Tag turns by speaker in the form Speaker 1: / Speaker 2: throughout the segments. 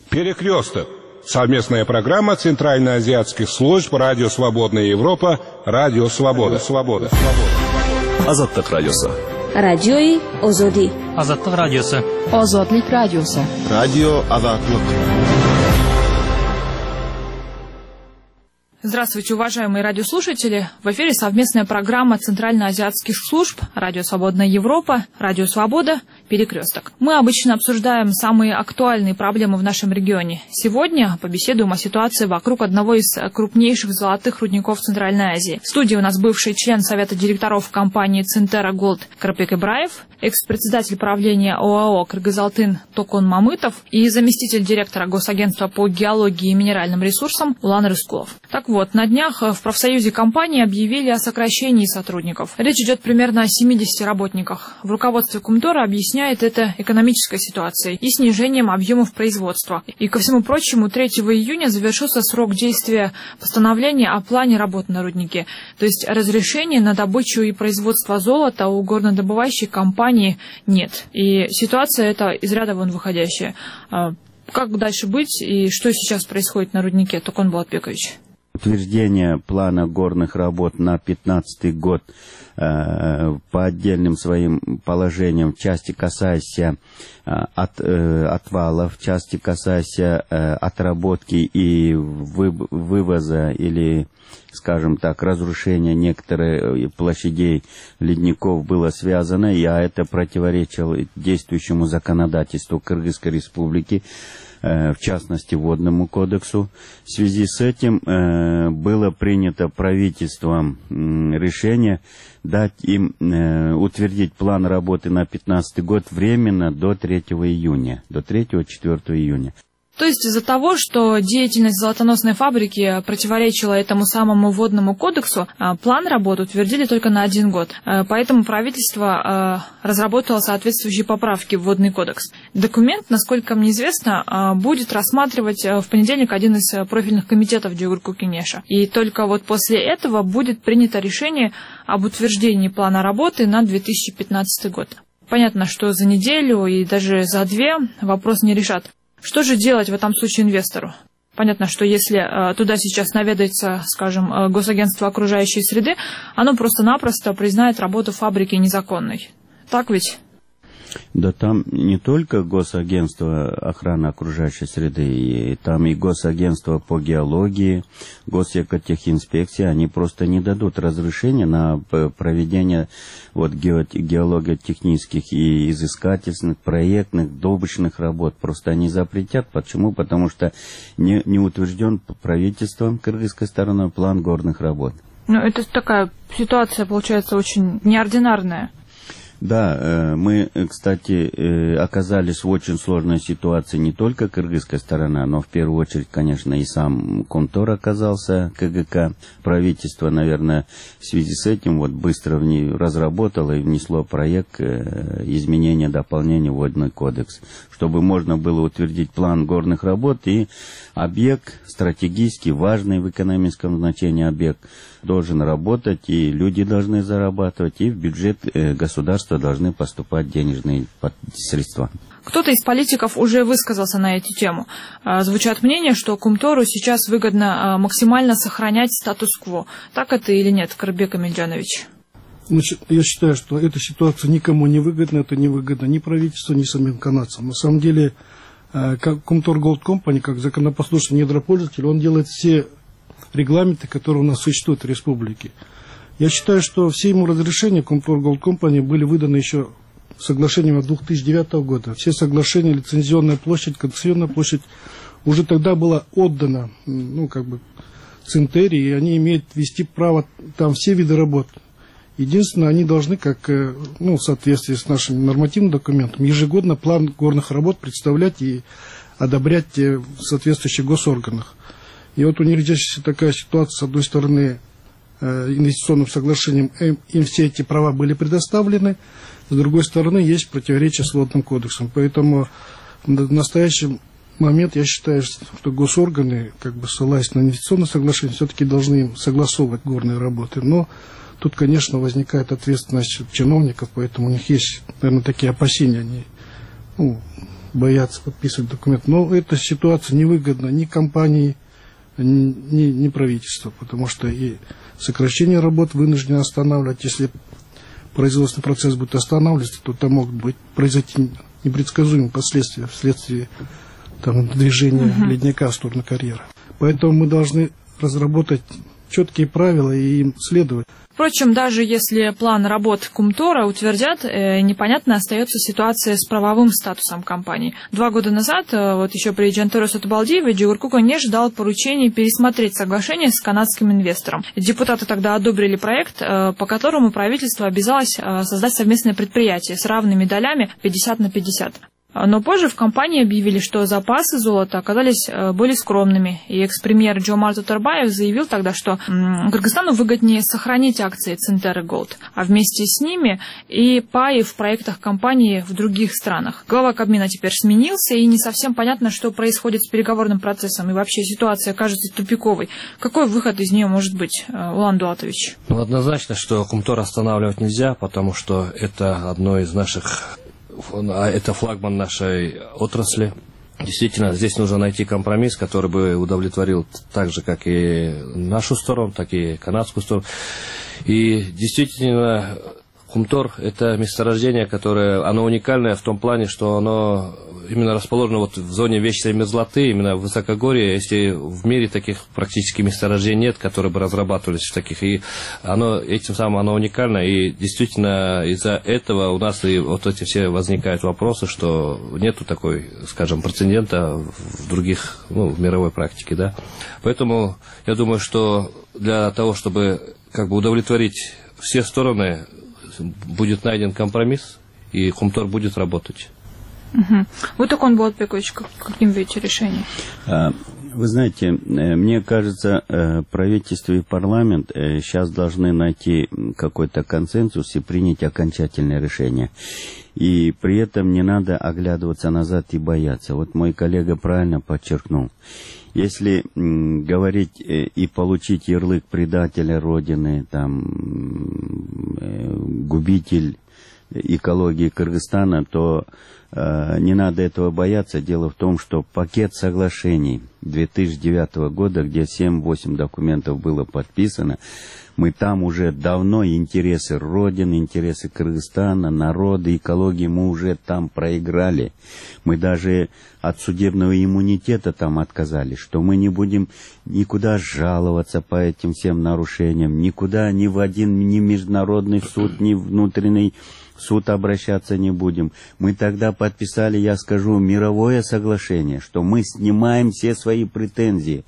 Speaker 1: Перекресток. Совместная программа Центральноазиатских служб Радио Свободная Европа, Радио Свобода.
Speaker 2: Азаттык радиосы.
Speaker 3: Радиои Озоди.
Speaker 4: Азаттык радиосы.
Speaker 5: Озодлик радиосы.
Speaker 6: Радио Азаттык.
Speaker 5: Здравствуйте, уважаемые радиослушатели! В эфире совместная программа Центральноазиатских служб Радио Свободная Европа, Радио Свобода, Перекресток. Мы обычно обсуждаем самые актуальные проблемы в нашем регионе. Сегодня побеседуем о ситуации вокруг одного из крупнейших золотых рудников Центральной Азии. В студии у нас бывший член Совета директоров компании Центера Голд Карапек Ибраев, экс-председатель правления ОАО «Кыргызалтын» Токон Мамытов и заместитель директора Госагентства по геологии и минеральным ресурсам Улан Рыскулов. Так вот, на днях в профсоюзе компании объявили о сокращении сотрудников. Речь идет примерно о 70 работниках. В руководстве Кумтора объясняет это экономической ситуацией и снижением объемов производства. И, ко всему прочему, 3 июня завершился срок действия постановления о плане работ на руднике. То есть разрешения на добычу и производство золота у горнодобывающей компании нет. И ситуация эта из ряда вон выходящая. Как дальше быть и что сейчас происходит на руднике, Токон Булатбекович?
Speaker 7: Утверждение плана горных работ на 2015 год по отдельным своим положениям, в части касаясь отвалов, в части касаясь отработки и вывоза или, скажем так, разрушения некоторых площадей ледников было связано, и это противоречило действующему законодательству Кыргызской Республики, в частности, Водному кодексу. В связи с этим было принято правительством решение дать им утвердить план работы на 2015 год временно до 3 июня, до 3-4 июня.
Speaker 5: То есть из-за того, что деятельность золотоносной фабрики противоречила этому самому Водному кодексу, план работы утвердили только на 1 год. Поэтому правительство разработало соответствующие поправки в Водный кодекс. Документ, насколько мне известно, будет рассматривать в понедельник один из профильных комитетов Джугурку Кенеша. И только вот после этого будет принято решение об утверждении плана работы на 2015 год. Понятно, что за неделю и даже за 2 вопрос не решат. Что же делать в этом случае инвестору? Понятно, что если туда сейчас наведается, скажем, Госагентство окружающей среды, оно просто-напросто признает работу фабрики незаконной. Так ведь?
Speaker 7: Да там не только Госагентство охраны окружающей среды, там и Госагентство по геологии, Госэкотехинспекция, они просто не дадут разрешения на проведение геологотехнических и изыскательных, проектных, добычных работ. Просто они запретят. Почему? Потому что не утвержден правительством кыргызской стороны план горных работ.
Speaker 5: Ну, это такая ситуация, получается, очень неординарная.
Speaker 7: Да, мы, кстати, оказались в очень сложной ситуации не только кыргызская сторона, но в первую очередь, конечно, и сам Кумтор оказался, КГК. Правительство, наверное, в связи с этим быстро разработало и внесло проект изменения, дополнения в Водный кодекс, чтобы можно было утвердить план горных работ и объект стратегически важный в экономическом значении объект должен работать, и люди должны зарабатывать, и в бюджет государства должны поступать денежные средства.
Speaker 5: Кто-то из политиков уже высказался на эту тему. Звучат мнения, что Кумтору сейчас выгодно максимально сохранять статус-кво. Так это или нет, Карапек Аминджанович?
Speaker 8: Значит, я считаю, что эта ситуация никому не выгодна, это не выгодно ни правительству, ни самим канадцам. На самом деле, как Кумтор Голд Компани, как законопослушный недропользователь, он делает все регламенты, которые у нас существуют в республике. Я считаю, что все ему разрешения Кумтор Голд Компани были выданы еще соглашением от 2009 года. Все соглашения, лицензионная площадь, концессионная площадь уже тогда была отдана, Центерии, и они имеют вести право там все виды работ. Единственное, они должны, в соответствии с нашими нормативными документами, ежегодно план горных работ представлять и одобрять в соответствующих госорганах. И вот у них здесь такая ситуация, с одной стороны, инвестиционным соглашением им все эти права были предоставлены, с другой стороны, есть противоречие с Водным кодексом. Поэтому в настоящий момент я считаю, что госорганы, ссылаясь на инвестиционное соглашение, все-таки должны им согласовывать горные работы. Но тут, конечно, возникает ответственность чиновников, поэтому у них есть, наверное, такие опасения. Они боятся подписывать документы. Но эта ситуация невыгодна ни компании, ни правительству, потому что и сокращение работ вынуждены останавливать. Если производственный процесс будет останавливаться, то там могут произойти непредсказуемые последствия вследствие движения ледника в сторону карьера. Поэтому мы должны разработать четкие правила и им следовать.
Speaker 5: Впрочем, даже если план работ Кумтора утвердят, непонятно остается ситуация с правовым статусом компании. 2 года назад, еще при Джантеру Сатубалдиеве, Джигуркука не ждал поручения пересмотреть соглашение с канадским инвестором. Депутаты тогда одобрили проект, по которому правительство обязалось создать совместное предприятие с равными долями 50/50. Но позже в компании объявили, что запасы золота оказались более скромными. И экс-премьер Джомар Тутарбаев заявил тогда, что Кыргызстану выгоднее сохранить акции Центеры Голд, а вместе с ними и паи в проектах компании в других странах. Глава Кабмина теперь сменился, и не совсем понятно, что происходит с переговорным процессом. И вообще ситуация кажется тупиковой. Какой выход из нее может быть, Улан Дуатович?
Speaker 2: Однозначно, что Кумтор останавливать нельзя, потому что это одно из наших... Это флагман нашей отрасли. Действительно, здесь нужно найти компромисс, который бы удовлетворил так же, как и нашу сторону, так и канадскую сторону. И действительно, Кумтор – это месторождение, которое, оно уникальное в том плане, что оно именно расположено в зоне вечной мерзлоты, именно в высокогорье, если в мире таких практически месторождений нет, которые бы разрабатывались в таких. И этим самым оно уникально, и действительно из-за этого у нас и эти все возникают вопросы, что нету такой, скажем, прецедента в других, в мировой практике, да. Поэтому я думаю, что для того, чтобы удовлетворить все стороны, будет найден компромисс, и Кумтор будет работать.
Speaker 5: Вот так он был, Пекович, каким видите решение?
Speaker 7: Вы знаете, мне кажется, правительство и парламент сейчас должны найти какой-то консенсус и принять окончательное решение. И при этом не надо оглядываться назад и бояться. Вот мой коллега правильно подчеркнул. Если говорить и получить ярлык предателя Родины, губитель экологии Кыргызстана, то не надо этого бояться. Дело в том, что пакет соглашений 2009 года, где 7-8 документов было подписано, мы там уже давно интересы Родины, интересы Кыргызстана, народа, экологии мы уже там проиграли. Мы даже от судебного иммунитета там отказались, что мы не будем никуда жаловаться по этим всем нарушениям, никуда ни в один ни международный суд, ни внутренний суд обращаться не будем. Мы тогда подписали, я скажу, мировое соглашение, что мы снимаем все свои претензии.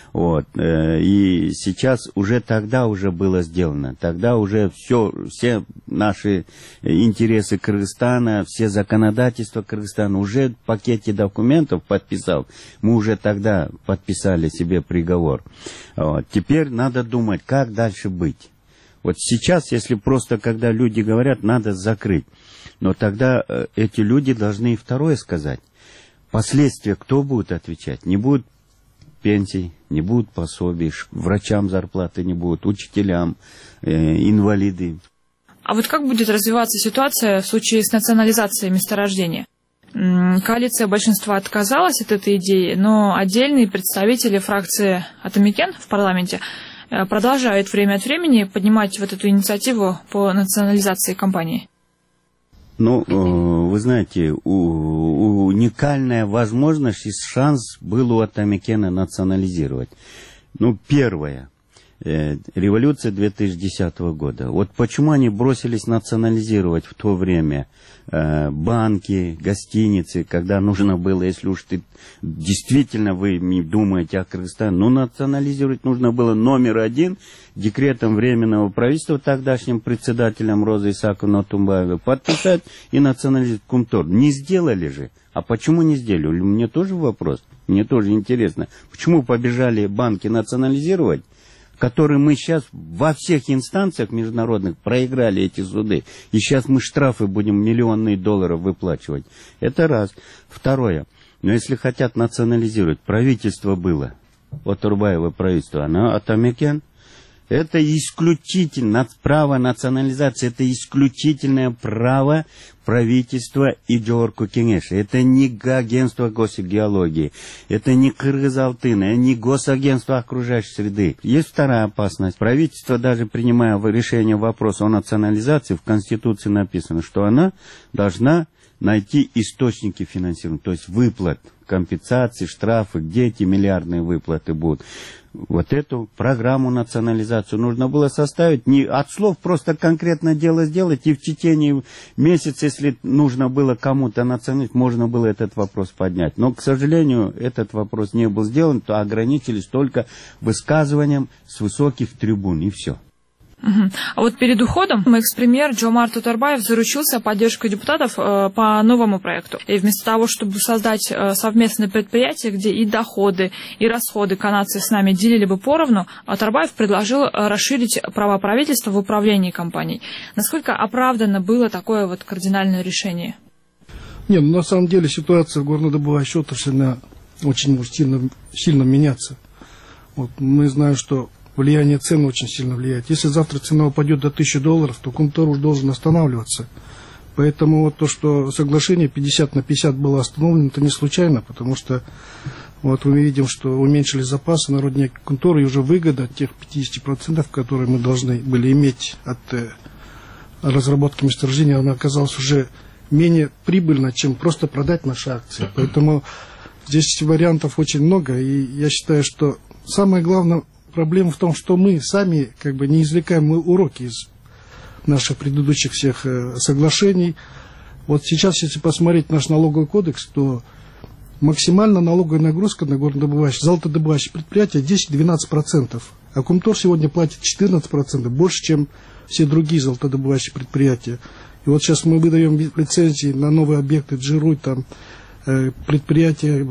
Speaker 7: И сейчас тогда уже было сделано. Тогда уже все наши интересы Кыргызстана, все законодательства Кыргызстана уже в пакете документов подписал. Мы уже тогда подписали себе приговор. Теперь надо думать, как дальше быть. Сейчас, если просто, когда люди говорят, надо закрыть, но тогда эти люди должны и второе сказать. Последствия кто будет отвечать? Не будет пенсий, не будут пособий, врачам зарплаты не будут, учителям, инвалиды.
Speaker 5: А как будет развиваться ситуация в случае с национализацией месторождения? Коалиция большинства отказалась от этой идеи, но отдельные представители фракции Атамекен в парламенте продолжают время от времени поднимать эту инициативу по национализации компании.
Speaker 7: Вы знаете, уникальная возможность и шанс был у Атамекена национализировать. Первое. Революция 2010 года. Почему они бросились национализировать в то время банки, гостиницы, когда нужно было, если уж действительно вы не думаете о Кыргызстане, национализировать нужно было номер 1 декретом Временного правительства, тогдашним председателем Розы Исааковны Отумбаевой, подписать и национализировать Кумтор. Не сделали же. А почему не сделали? Мне тоже вопрос. Мне тоже интересно. Почему побежали банки национализировать, которые мы сейчас во всех инстанциях международных проиграли эти суды. И сейчас мы штрафы будем миллионные долларов выплачивать. Это раз. Второе. Но если хотят национализировать, правительство было. Турбаева правительство, она Атамекен. Это исключительно право национализации, это исключительное право правительства и Джорку Кенеша. Это не агентство госгеологии, это не Кыргыз-Алтын, не госагентство окружающей среды. Есть вторая опасность. Правительство, даже принимая решение вопроса о национализации, в Конституции написано, что она должна найти источники финансирования, то есть выплат, компенсации, штрафы, где эти миллиардные выплаты будут. Вот эту программу национализацию нужно было составить, не от слов просто конкретно дело сделать, и в течение месяца, если нужно было кому-то национализировать, можно было этот вопрос поднять. Но, к сожалению, этот вопрос не был сделан, то ограничились только высказыванием с высоких трибун, и все.
Speaker 5: А вот перед уходом экс-премьер Жомарт Оторбаев заручился поддержкой депутатов по новому проекту. И вместо того, чтобы создать совместное предприятие, где и доходы, и расходы канадцы с нами делили бы поровну, Оторбаев предложил расширить права правительства в управлении компанией. Насколько оправдано было такое вот кардинальное решение?
Speaker 8: Нет, на самом деле ситуация в горнодобывающей отрасли очень сильно меняться. Вот, мы знаем, что влияние цен очень сильно влияет. Если завтра цена упадет до $1000, то Кумтор уж должен останавливаться. Поэтому вот то, что соглашение 50 на 50 было остановлено, это не случайно, потому что вот мы видим, что уменьшились запасы народные Кумторы, и уже выгода от тех 50%, которые мы должны были иметь от разработки месторождения, она оказалась уже менее прибыльна, чем просто продать наши акции. Поэтому здесь вариантов очень много, и я считаю, что самое главное проблема в том, что мы сами не извлекаем уроки из наших предыдущих всех соглашений. Вот сейчас, если посмотреть наш налоговый кодекс, то максимально налоговая нагрузка на горнодобывающие, золотодобывающие предприятия 10-12%. А Кумтор сегодня платит 14%, больше, чем все другие золотодобывающие предприятия. И вот сейчас мы выдаем лицензии на новые объекты Джируй, там предприятия.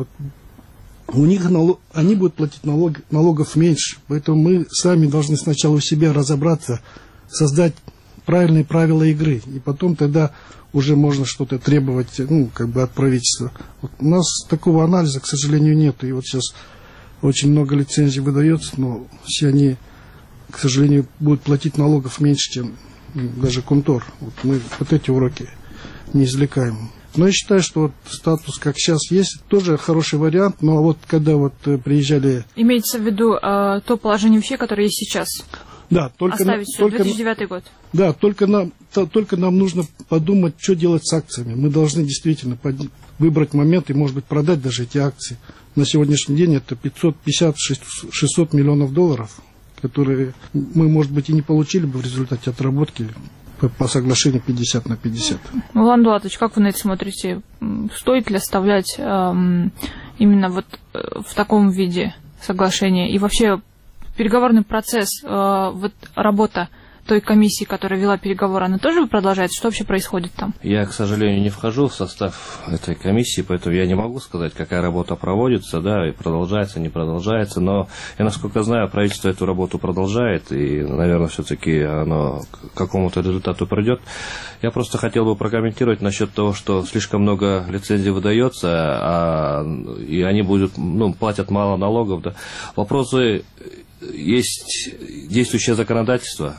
Speaker 8: У них они будут платить налогов меньше, поэтому мы сами должны сначала у себя разобраться, создать правильные правила игры, и потом тогда уже можно что-то требовать, от правительства. Вот у нас такого анализа, к сожалению, нет, и вот сейчас очень много лицензий выдается, но все они, к сожалению, будут платить налогов меньше, чем даже Кумтор. Вот мы вот эти уроки не извлекаем. Но я считаю, что вот статус, как сейчас есть, тоже хороший вариант. Но вот когда приезжали...
Speaker 5: Имеется в виду то положение вещей, которое есть сейчас?
Speaker 8: Да, только
Speaker 5: 2009 год.
Speaker 8: Да, только нам нужно подумать, что делать с акциями. Мы должны действительно выбрать момент и, может быть, продать даже эти акции. На сегодняшний день это 550-600 миллионов долларов, которые мы, может быть, и не получили бы в результате отработки по соглашению 50 на 50.
Speaker 5: Улан Булатович, как вы на это смотрите? Стоит ли оставлять именно вот в таком виде соглашения? И вообще переговорный процесс, работа той комиссии, которая вела переговоры, она тоже продолжается? Что вообще происходит там?
Speaker 2: Я, к сожалению, не вхожу в состав этой комиссии, поэтому я не могу сказать, какая работа проводится, да, и продолжается, не продолжается, но я, насколько знаю, правительство эту работу продолжает, и, наверное, все-таки оно к какому-то результату придет. Я просто хотел бы прокомментировать насчет того, что слишком много лицензий выдается, и они платят мало налогов, да. Вопросы: есть действующее законодательство.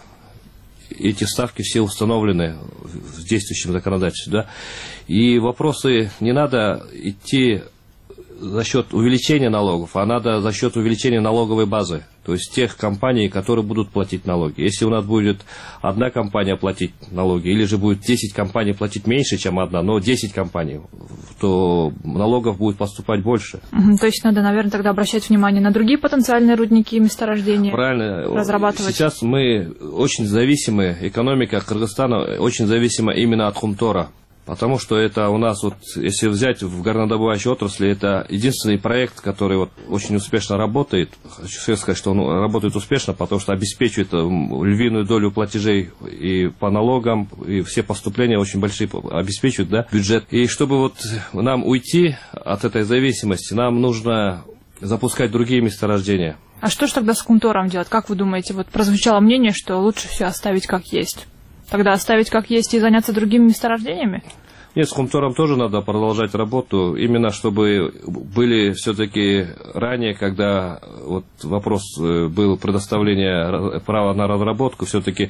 Speaker 2: Эти ставки все установлены в действующем законодательстве, да, и вопросы не надо идти за счет увеличения налогов, а надо за счет увеличения налоговой базы, то есть тех компаний, которые будут платить налоги. Если у нас будет одна компания платить налоги, или же будет 10 компаний платить меньше, чем одна, но 10 компаний, то налогов будет поступать больше.
Speaker 5: То есть надо, наверное, тогда обращать внимание на другие потенциальные рудники и месторождения.
Speaker 2: Правильно.
Speaker 5: Разрабатывать.
Speaker 2: Сейчас мы очень зависимы, экономика Кыргызстана очень зависима именно от Хумтора. Потому что это у нас, если взять в горнодобывающей отрасли, это единственный проект, который очень успешно работает. Хочу сказать, что он работает успешно, потому что обеспечивает львиную долю платежей и по налогам, и все поступления очень большие обеспечивают, да, бюджет. И чтобы нам уйти от этой зависимости, нам нужно запускать другие месторождения.
Speaker 5: А что же тогда с Кумтором делать? Как вы думаете? Прозвучало мнение, что лучше все оставить как есть. Тогда оставить как есть и заняться другими месторождениями?
Speaker 2: Нет, с Хумтором тоже надо продолжать работу, именно чтобы были все-таки ранее, когда вот вопрос был предоставления права на разработку, все-таки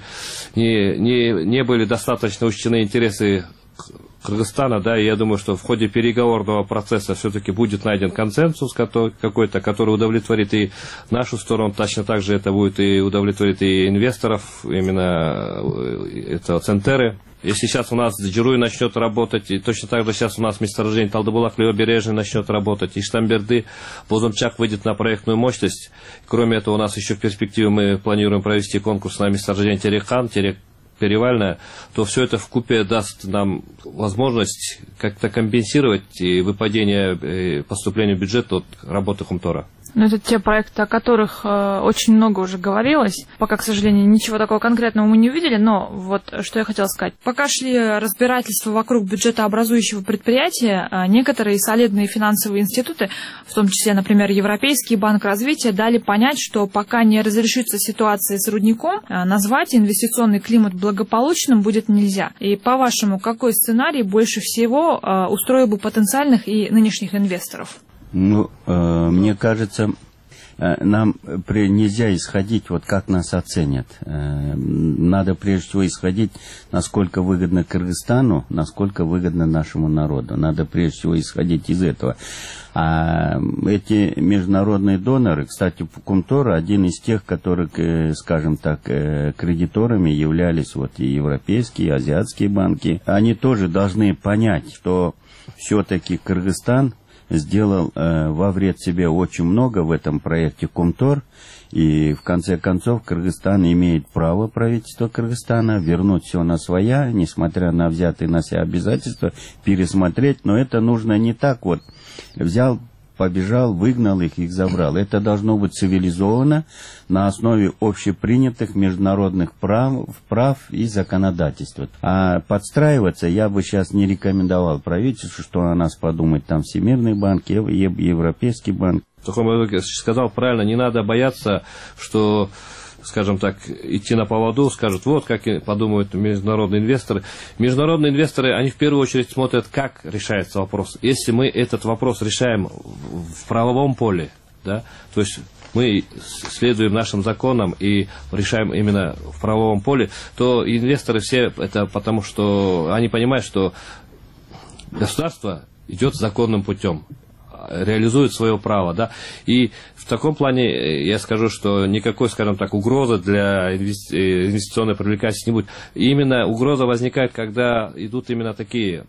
Speaker 2: не были достаточно учтены интересы Кыргызстана, да, и я думаю, что в ходе переговорного процесса все-таки будет найден консенсус какой-то, который удовлетворит и нашу сторону, точно так же это будет и удовлетворит и инвесторов, именно это Центеры. Если сейчас у нас Джируй начнет работать, и точно так же сейчас у нас месторождение Талдыбулак, Левобережный начнет работать, и Штамберды, Бозумчак выйдет на проектную мощность. Кроме этого, у нас еще в перспективе мы планируем провести конкурс на месторождение Терекхан, Перевальная, то все это вкупе даст нам возможность как-то компенсировать выпадение поступления в бюджет от работы Хумтора.
Speaker 5: Ну, это те проекты, о которых очень много уже говорилось. Пока, к сожалению, ничего такого конкретного мы не увидели, но вот что я хотела сказать. Пока шли разбирательства вокруг бюджетообразующего предприятия, некоторые солидные финансовые институты, в том числе, например, Европейский банк развития, дали понять, что пока не разрешится ситуация с рудником, назвать инвестиционный климат благополучным будет нельзя. И, по-вашему, какой сценарий больше всего устроил бы потенциальных и нынешних инвесторов?
Speaker 7: Ну, мне кажется, нам нельзя исходить, вот как нас оценят. Надо прежде всего исходить, насколько выгодно Кыргызстану, насколько выгодно нашему народу. Надо прежде всего исходить из этого. А эти международные доноры, кстати, Хумтор один из тех, которых, скажем так, кредиторами являлись вот и европейские, и азиатские банки. Они тоже должны понять, что все-таки Кыргызстан сделал во вред себе очень много в этом проекте Хумтор, и в конце концов Кыргызстан имеет право, правительство Кыргызстана, вернуть все на своя, несмотря на взятые на себя обязательства, пересмотреть, но это нужно не так вот, взял, побежал, выгнал их забрал. Это должно быть цивилизованно, на основе общепринятых международных прав и законодательства. А подстраиваться я бы сейчас не рекомендовал правительству, что о нас подумает там Всемирный банк, Европейский банк.
Speaker 2: Тохом сказал правильно, не надо бояться, что, скажем так, идти на поводу, скажут, вот как подумают международные инвесторы. Международные инвесторы, они в первую очередь смотрят, как решается вопрос. Если мы этот вопрос решаем в правовом поле, да, то есть мы следуем нашим законам и решаем именно в правовом поле, то инвесторы все, это потому что они понимают, что государство идет законным путем, реализует свое право, да, и в таком плане я скажу, что никакой, скажем так, угрозы для инвестиционной привлекательности не будет. И именно угроза возникает, когда идут именно такие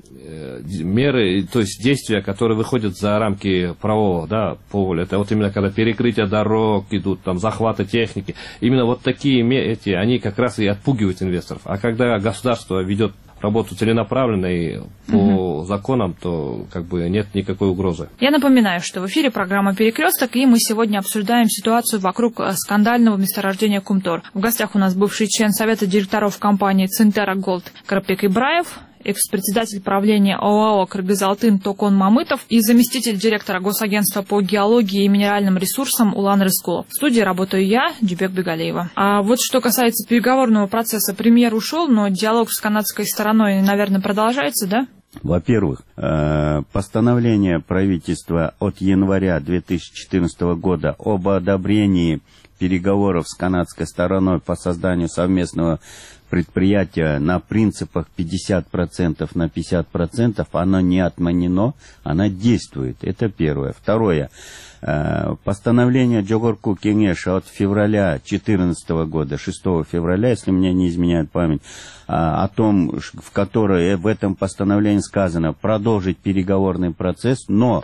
Speaker 2: меры, то есть действия, которые выходят за рамки правового, да, поля. Это вот именно когда перекрытие дорог идут, там, захваты техники. Именно вот такие они как раз и отпугивают инвесторов. А когда государство ведет работу целенаправленно и по законам, то как бы нет никакой угрозы.
Speaker 5: Я напоминаю, что в эфире программа «Перекресток», и мы сегодня обсуждаем ситуацию вокруг скандального месторождения Хумтор. В гостях у нас бывший член Совета директоров компании «Центера Голд» Карапек Ибраев, экс-председатель правления ОАО «Кыргыз-Алтын» Токон Мамытов и заместитель директора Госагентства по геологии и минеральным ресурсам Улан Рыскулов. В студии работаю я, Джубек Бегалеева. А вот что касается переговорного процесса, премьер ушел, но диалог с канадской стороной, наверное, продолжается, да?
Speaker 7: Во-первых, постановление правительства от января 2014 года об одобрении переговоров с канадской стороной по созданию совместного предприятия на принципах 50% на 50%, оно не отменено, оно действует. Это первое. Второе. Постановление Джогорку Кенеша от февраля 2014 года, 6 февраля, если мне не изменяет память, о том, в которой в этом постановлении сказано продолжить переговорный процесс, но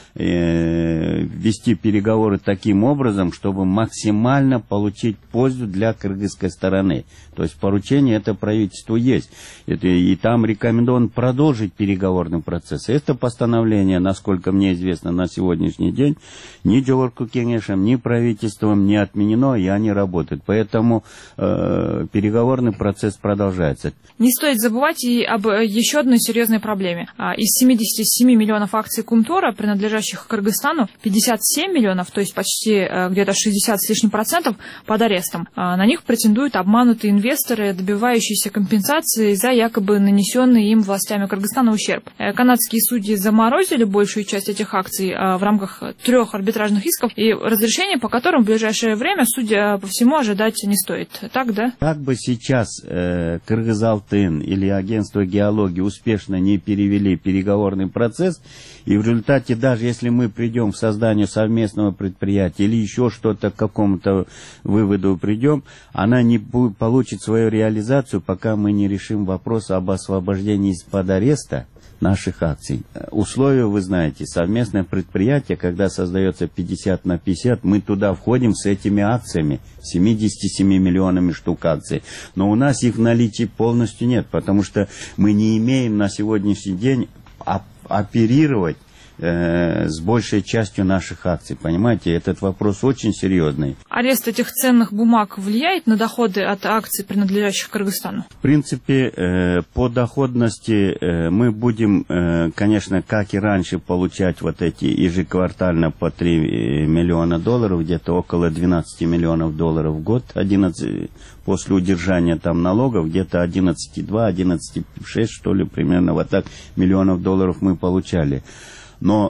Speaker 7: вести переговоры таким образом, чтобы максимально получить пользу для кыргызской стороны. То есть поручение это правительству есть. И там рекомендовано продолжить переговорный процесс. Это постановление, насколько мне известно на сегодняшний день, ни Джогорку Кенешем, ни правительством не отменено, и они работают. Поэтому переговорный процесс продолжается.
Speaker 5: Не стоит забывать и об еще одной серьезной проблеме. Из 77 миллионов акций Хумтора, принадлежащих Кыргызстану, 50% 57 миллионов, то есть почти где-то 60 с лишним процентов под арестом. На них претендуют обманутые инвесторы, добивающиеся компенсации за якобы нанесенный им властями Кыргызстана ущерб. Канадские судьи заморозили большую часть этих акций в рамках 3 арбитражных исков, и разрешение по которым в ближайшее время, судя по всему, ожидать не стоит. Так, да?
Speaker 7: Как бы сейчас Кыргызалтын или агентство геологии успешно не перевели переговорный процесс, и в результате, даже если мы придем к созданию совместного предприятия или еще что-то к какому-то выводу придем, она не получит свою реализацию, пока мы не решим вопрос об освобождении из-под ареста наших акций. Условия, вы знаете, совместное предприятие, когда создается 50 на 50, мы туда входим с этими акциями, 77 миллионами штук акций. Но у нас их в наличии полностью нет, потому что мы не имеем на сегодняшний день оперировать с большей частью наших акций. Понимаете, этот вопрос очень серьезный.
Speaker 5: Арест этих ценных бумаг влияет на доходы от акций, принадлежащих Кыргызстану?
Speaker 7: В принципе, по доходности мы будем, конечно, как и раньше, получать вот эти ежеквартально по 3 миллиона долларов, где-то около 12 миллионов долларов в год, 11 после удержания там налогов, где-то 11,2, 11,6, что ли, примерно вот так миллионов долларов мы получали. Но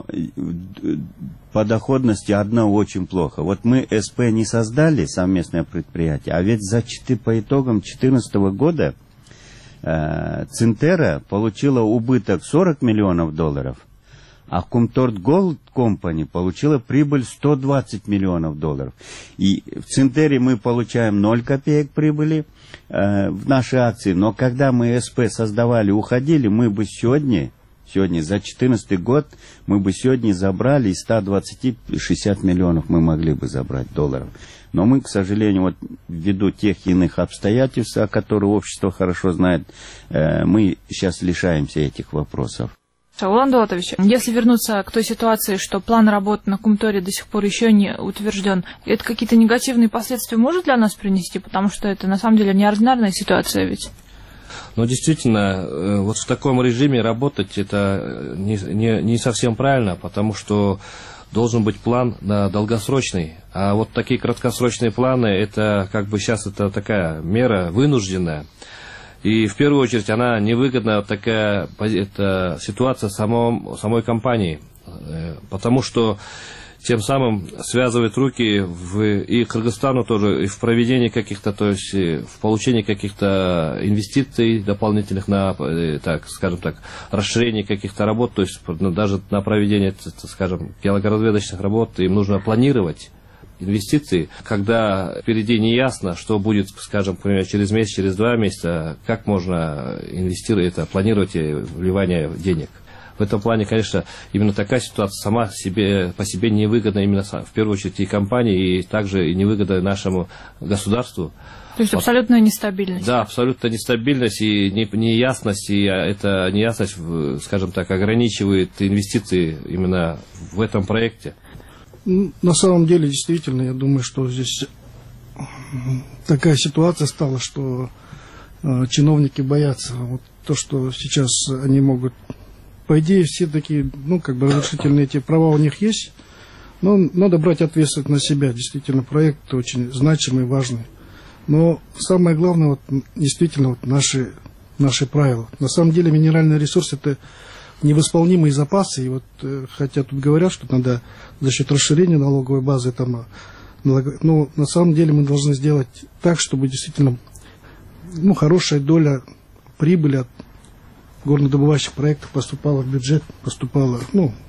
Speaker 7: по доходности одно очень плохо. Вот мы СП не создали, совместное предприятие, а ведь по итогам 2014 года Цинтера получила убыток 40 миллионов долларов, а Comtort Gold Company получила прибыль 120 миллионов долларов. И в Цинтере мы получаем 0 копеек прибыли в наши акции, но когда мы СП создавали, уходили, мы бы сегодня за 2014 год мы бы сегодня забрали из 120 60 миллионов мы могли бы забрать долларов. Но мы, к сожалению, вот ввиду тех иных обстоятельств, о которых общество хорошо знает, мы сейчас лишаемся этих вопросов.
Speaker 5: Улан Дулатович, если вернуться к той ситуации, что план работы на Кумторе до сих пор еще не утвержден, это какие-то негативные последствия может для нас принести? Потому что это на самом деле неординарная ситуация ведь.
Speaker 2: Но действительно, вот в таком режиме работать это не совсем правильно, потому что должен быть план на долгосрочный. А вот такие краткосрочные планы, это как бы сейчас это такая мера вынужденная. И в первую очередь она невыгодна, такая ситуация самой компании, потому что тем самым связывает руки и Кыргызстану тоже, и в проведении каких-то, то есть в получении каких-то инвестиций дополнительных на, так, скажем так, расширение каких-то работ, то есть даже на проведение, скажем, геологоразведочных работ им нужно планировать инвестиции, когда впереди не ясно, что будет, скажем, например, через месяц, через 2 месяца, как можно инвестировать, планировать вливание денег. В этом плане, конечно, именно такая ситуация сама по себе невыгодна именно в первую очередь и компании, и также и невыгодна нашему государству.
Speaker 5: То есть абсолютная нестабильность.
Speaker 2: Да, абсолютная нестабильность и неясность, и эта неясность, скажем так, ограничивает инвестиции именно в этом проекте.
Speaker 8: На самом деле, действительно, я думаю, что здесь такая ситуация стала, что чиновники боятся. Вот то, что сейчас они могут... По идее, все такие, разрешительные эти права у них есть, но надо брать ответственность на себя. Действительно, проект очень значимый, важный. Но самое главное, действительно, наши правила. На самом деле, минеральный ресурс – это невосполнимые запасы. И хотя тут говорят, что надо за счет расширения налоговой базы, но на самом деле мы должны сделать так, чтобы действительно хорошая доля прибыли от горнодобывающих проектов поступала в бюджет, поступала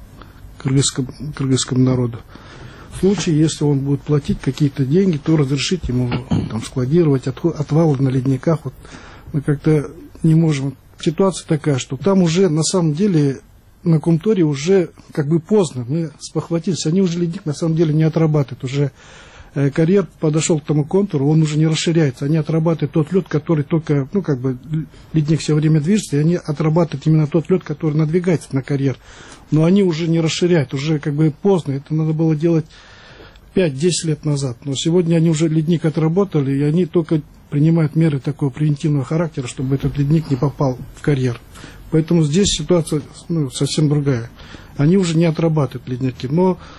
Speaker 8: кыргызскому народу. В случае, если он будет платить какие-то деньги, то разрешить ему складировать отвалы на ледниках. Мы как-то не можем. Ситуация такая, что там уже на самом деле на Кумторе уже поздно. Мы спохватились, они уже ледник на самом деле не отрабатывают. Уже карьер подошел к тому контуру, он уже не расширяется. Они отрабатывают тот лед, который только, ледник все время движется, и они отрабатывают именно тот лед, который надвигается на карьер. Но они уже не расширяют, уже поздно. Это надо было делать 5-10 лет назад. Но сегодня они уже ледник отработали, и они только принимают меры такого превентивного характера, чтобы этот ледник не попал в карьер. Поэтому здесь ситуация совсем другая. Они уже не отрабатывают ледники. Но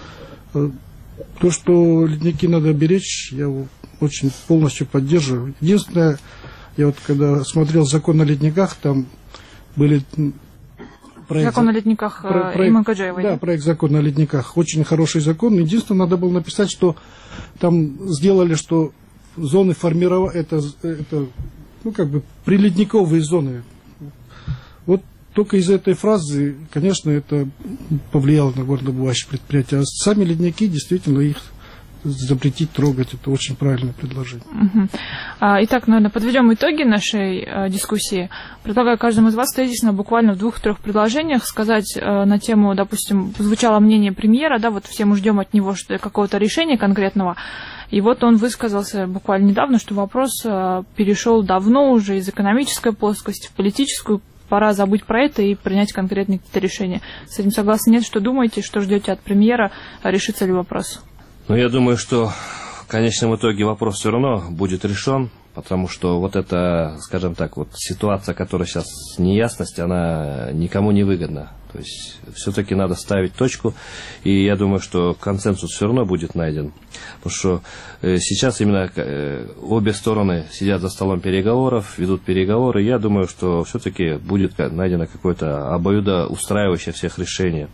Speaker 8: То, что ледники надо беречь, я очень полностью поддерживаю. Единственное, я вот когда смотрел «Закон о ледниках», там были...
Speaker 5: Закон о ледниках Иман Коджаевой.
Speaker 8: Да, проект «Закон о ледниках». Очень хороший закон. Единственное, надо было написать, что там сделали, что зоны формирования, это ну, как бы приледниковые зоны. Вот только из этой фразы, конечно, это повлияло на горнодобывающие предприятия. А сами ледники, действительно, их запретить, трогать, это очень правильное предложение.
Speaker 5: Итак, наверное, подведем итоги нашей дискуссии. Предлагаю каждому из вас тезисно, буквально в 2-3 предложениях сказать на тему, допустим, звучало мнение премьера, да, вот все мы ждем от него какого-то решения конкретного, и вот он высказался буквально недавно, что вопрос перешел давно уже из экономической плоскости в политическую, пора забыть про это и принять конкретные какие-то решения. С этим согласны? Нет? Что думаете, что ждете от премьера, решится ли вопрос?
Speaker 2: Ну, я думаю, что в конечном итоге вопрос все равно будет решен, потому что вот эта, скажем так, вот ситуация, которая сейчас неясность, она никому не выгодна. То есть все-таки надо ставить точку, и я думаю, что консенсус все равно будет найден. Потому что сейчас именно обе стороны сидят за столом переговоров, ведут переговоры. Я думаю, что все-таки будет найдено какое-то обоюдоустраивающее всех решение.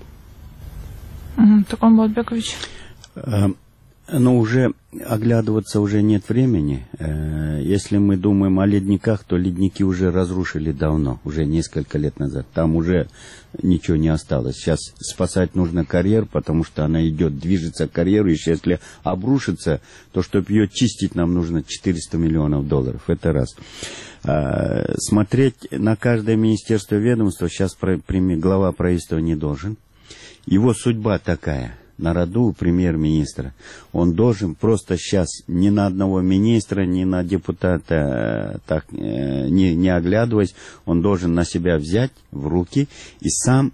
Speaker 5: Токман Болотбекович.
Speaker 7: Но уже оглядываться уже нет времени. Если мы думаем о ледниках, то ледники уже разрушили давно, уже несколько лет назад. Там уже ничего не осталось. Сейчас спасать нужно карьер, потому что она идет, движется к карьеру. И если обрушится, то чтобы ее чистить, нам нужно $400 миллионов. Это раз. Смотреть на каждое министерство, ведомство сейчас глава правительства не должен. Его судьба такая. На роду у премьер-министра. Он должен просто сейчас ни на одного министра, ни на депутата так, не оглядываясь, он должен на себя взять в руки и сам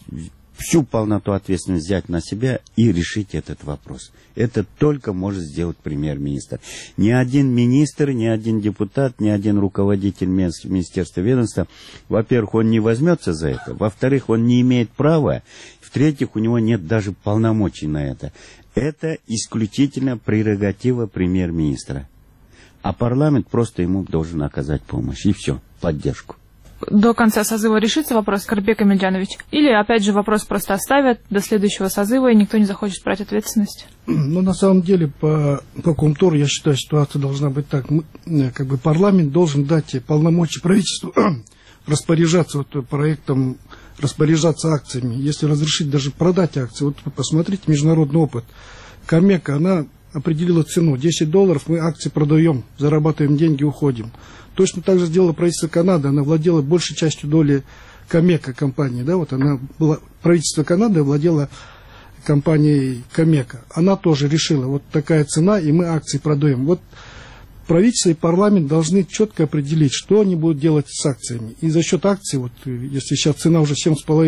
Speaker 7: всю полноту ответственности взять на себя и решить этот вопрос. Это только может сделать премьер-министр. Ни один министр, ни один депутат, ни один руководитель министерства, ведомства, во-первых, он не возьмется за это, во-вторых, он не имеет права, в-третьих, у него нет даже полномочий на это. Это исключительно прерогатива премьер-министра. А парламент просто ему должен оказать помощь. И все, поддержку.
Speaker 5: До конца созыва решится вопрос, Карбек Амельджанович? Или, опять же, вопрос просто оставят до следующего созыва, и никто не захочет брать ответственность?
Speaker 8: Ну, на самом деле, по Комтору, я считаю, ситуация должна быть так. Как бы парламент должен дать полномочия правительству распоряжаться вот проектом, распоряжаться акциями, если разрешить даже продать акции. Вот посмотрите международный опыт. Комека, она определила цену $10, мы акции продаем, зарабатываем деньги, уходим. Точно так же сделала правительство Канады, она владела большей частью доли Комека компании, да, вот она была, правительство Канады владело компанией Комека. Она тоже решила, вот такая цена, и мы акции продаем. Вот правительство и парламент должны четко определить, что они будут делать с акциями. И за счет акций, вот если сейчас цена уже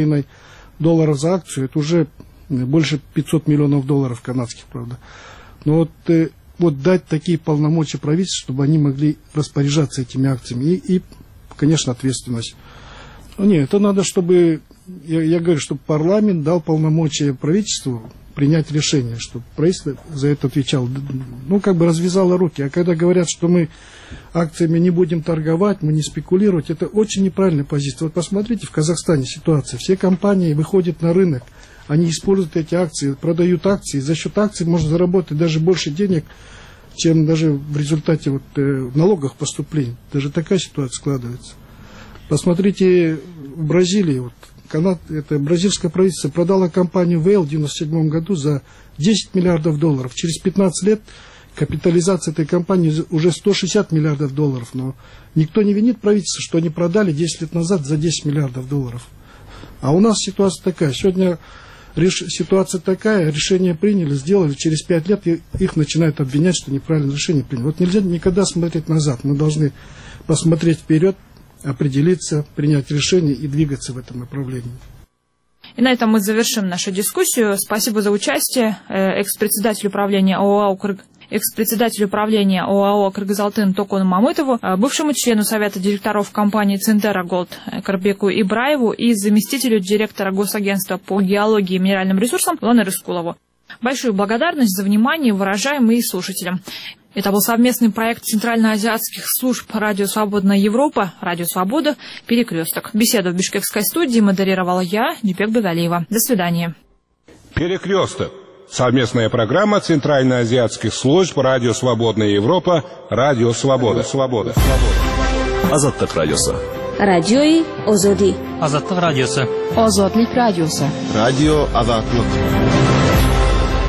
Speaker 8: $7,5 за акцию, это уже больше $500 миллионов канадских, правда. Но вот дать такие полномочия правительству, чтобы они могли распоряжаться этими акциями. И конечно, ответственность. Нет, это надо, чтобы, я говорю, чтобы парламент дал полномочия правительству принять решение, чтобы правительство за это отвечало. Ну, как бы развязало руки. А когда говорят, что мы акциями не будем торговать, мы не спекулировать, это очень неправильная позиция. Вот посмотрите, в Казахстане ситуация. Все компании выходят на рынок, они используют эти акции, продают акции. За счет акций можно заработать даже больше денег, чем даже в результате вот, налоговых поступлений. Даже такая ситуация складывается. Посмотрите, в Бразилии, вот, это бразильское правительство продало компанию Вейл в 1997 году за $10 миллиардов. Через 15 лет капитализация этой компании уже $160 миллиардов. Но никто не винит правительство, что они продали 10 лет назад за $10 миллиардов. А у нас ситуация такая. Сегодня ситуация такая, решение приняли, сделали, через 5 лет их начинают обвинять, что неправильное решение приняли. Вот нельзя никогда смотреть назад. Мы должны посмотреть вперед, определиться, принять решение и двигаться в этом направлении.
Speaker 5: И на этом мы завершим нашу дискуссию. Спасибо за участие экс-председателю управления ОАО «Кыргыз-Алтын» Токону Мамытову, бывшему члену Совета директоров компании «Центера Голд» Карбеку Ибраеву и заместителю директора Госагентства по геологии и минеральным ресурсам Лоне Рыскулову. Большую благодарность за внимание выражаем и слушателям. Это был совместный проект центральноазиатских служб «Радио Свободная Европа», «Радио Свобода», «Перекресток». Беседу в бишкекской студии модерировала я, Дюпек Бегалиева. До свидания.
Speaker 1: «Перекресток». Совместная программа центральноазиатских служб «Радио Свободная Европа», «Радио Свобода».
Speaker 4: Азаттык радиосы.
Speaker 3: Радиои Озоди.
Speaker 6: Азаттык радиосы.
Speaker 9: Озодлик радиосы.
Speaker 4: Радио Азаттык.